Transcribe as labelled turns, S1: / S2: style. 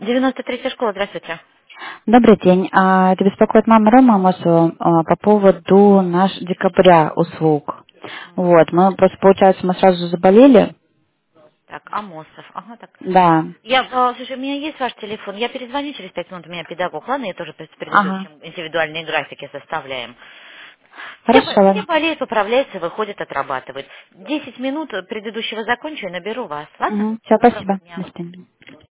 S1: 93-я школа, здравствуйте.
S2: Добрый день. Это беспокоит мама Рома Амосова по поводу наш декабря услуг. Вот, мы просто, получается, мы сразу заболели.
S1: Так, Амосов. Ага, так.
S2: Да.
S1: Слушай, у меня есть ваш телефон. Я перезвоню через 5 минут, у меня педагог. Ладно, я тоже с
S2: Ага.
S1: предыдущим индивидуальные графики составляем.
S2: Хорошо,
S1: Все
S2: ладно.
S1: болеют, поправляются, выходят, отрабатывают. 10 минут предыдущего закончу и наберу вас. Ладно?
S2: Все,
S1: Доброго
S2: спасибо.
S1: дня.
S2: До свидания.